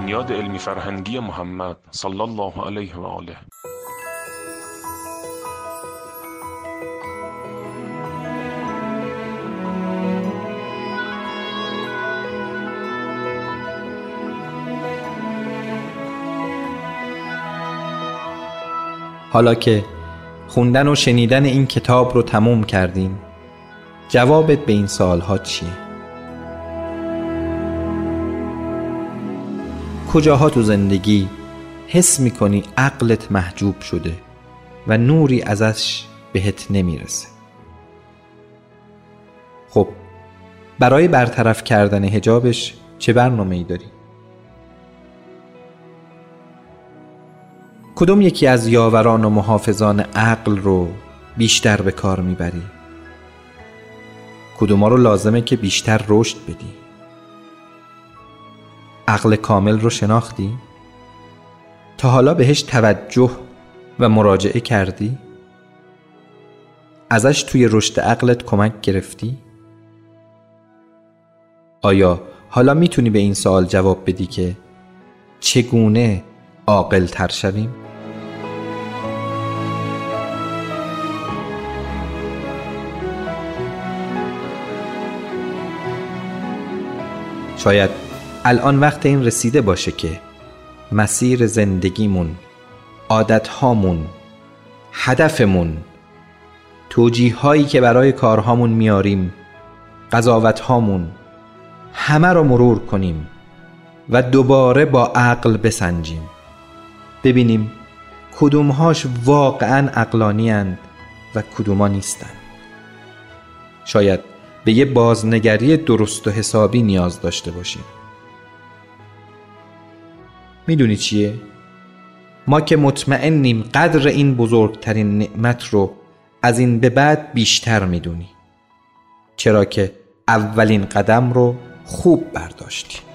بنیاد علمی فرهنگی محمد صلی الله علیه و آله. حالا که خوندن و شنیدن این کتاب رو تموم کردیم، جوابت به این سوالها چیه؟ کجاها تو زندگی حس میکنی عقلت محجوب شده و نوری ازش بهت نمیرسه؟ خب برای برطرف کردن حجابش چه برنامه‌ای داری؟ کدوم یکی از یاوران و محافظان عقل رو بیشتر به کار میبری؟ کدوما رو لازمه که بیشتر رشد بدی؟ عقل کامل رو شناختی؟ تا حالا بهش توجه و مراجعه کردی؟ ازش توی رشد عقلت کمک گرفتی؟ آیا حالا میتونی به این سوال جواب بدی که چگونه عاقل تر شویم؟ شاید الان وقت این رسیده باشه که مسیر زندگیمون، عادتهامون، هدفمون، توجیه‌هایی که برای کارهامون میاریم، قضاوت‌هامون، همه رو مرور کنیم و دوباره با عقل بسنجیم، ببینیم کدومهاش واقعاً عقلانی اند و کدوما نیستن. شاید به یه بازنگری درست و حسابی نیاز داشته باشیم. میدونی چیه؟ ما که مطمئنیم قدر این بزرگترین نعمت رو از این به بعد بیشتر میدونی، چرا که اولین قدم رو خوب برداشتی.